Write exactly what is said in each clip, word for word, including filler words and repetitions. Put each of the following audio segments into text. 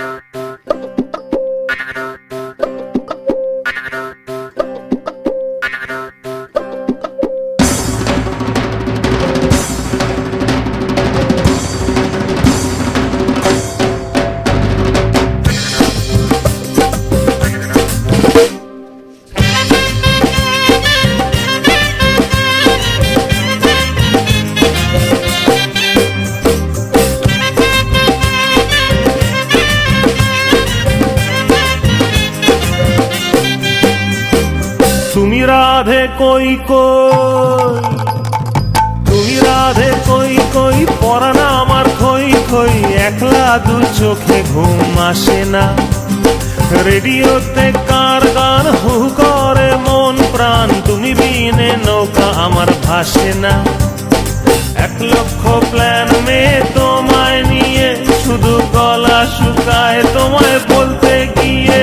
তুমি রাধে কই কই, তুমি রাধে কই কই, পরাণ আমার খই খই, একলা দু চোখে ঘুম আসে না। রেডিওতে কার গান হু করে মন প্রাণ, তুমি বিনে নৌকা আমার ভাসে না। এক লক্ষ প্ল্যান মেয়ে তোমায় নিয়ে, শুধু গলা শুকায় তোমায় বলতে গিয়ে।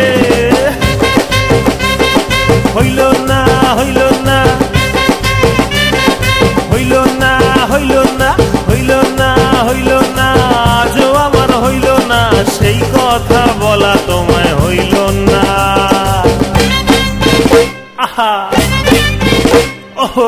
হইল না হইল না হইল না হইল না হইল না হইল না, আজও আমার হইল না, সেই কথা বলা তোমায় হইল না। আহা ওহো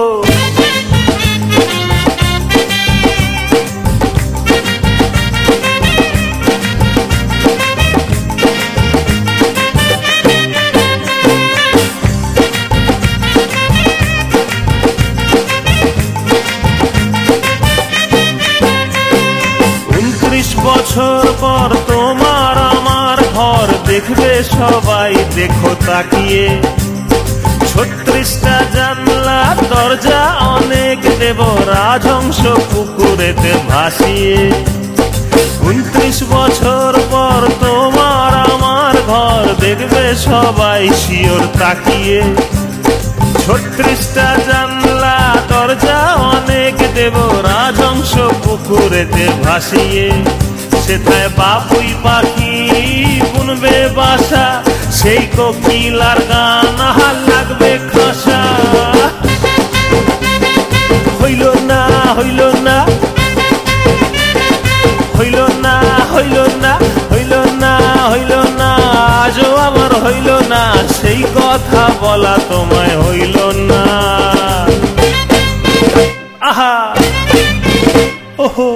বছর পর তোমার আমার ঘর দেখবে সবাই, দেখো তাকিয়ে। ছত্রিশটা জানলা দরজা অনেক দেব, রাজহংস পুকুরেতে ভাসিয়ে। উনত্রিশ বছর পর তোমার আমার ঘর দেখবে সবাই শিওর তাকিয়ে। ছত্রিশটা জানলা দরজা অনেক দেব, রাজহংস পুকুরেতে ভাসিয়ে। সেথায় বাবুই পাখি বুনবে বাসা, সেই কোকিলার গান আহার লাগবে খাসা। হইল না হইল না হইল না হইল না হইল না হইল না, আজও আমার হইল না, সেই কথা বলা তোমায় হইল না। আহা ওহো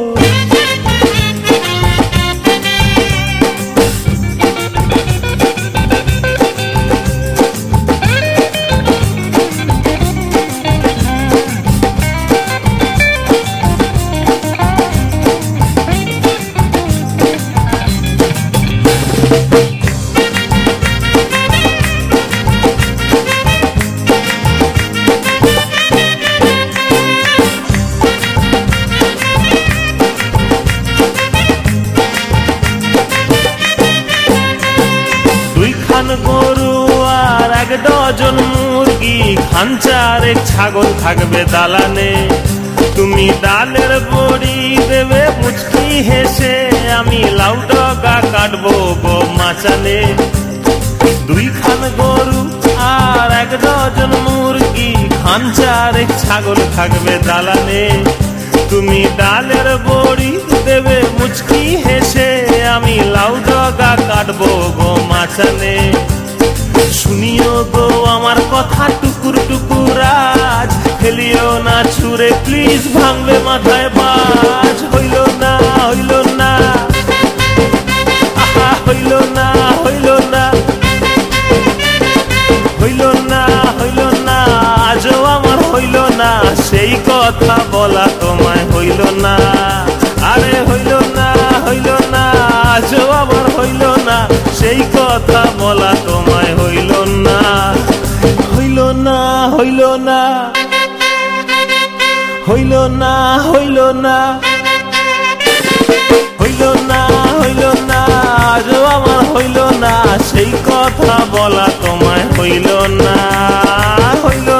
গরু আর এক ডজন মুরগি, খাঞ্চারে ছাগল থাকবে দালানে। তুমি ডালের বড়ি দেবে মুচকি হেসে, আমি লাউ ডগা কাটবো গো মাচানে। দুইখান গরু আর এক ডজন মুরগি, খাঞ্চারে ছাগল থাকবে দালানে। তুমি ডালের বড়ি দেবে মুচকি হেসে, আমি লাউ ডগা কাটবো গো মাচানে। শুনিও গো আমার কথা টুকুর টুকুর আজ, ফেলিও না ছুঁড়ে প্লিজ, ভাঙবে মাথায় বাজ। হইল না হইল না আহা হইল না হইল না হইল না হইল না, আজও আমার হইল না, সেই কথা বলা তোমায় হইল না। আরে হইল না হইল না, আজও আমার হইল না, সেই কথা বলা তোমায় হইল না। হইল না হইল না হইল না হইল না হইল না হইল না, আজও আমার হইল না, সেই কথা বলা তোমায় হইল না। হইল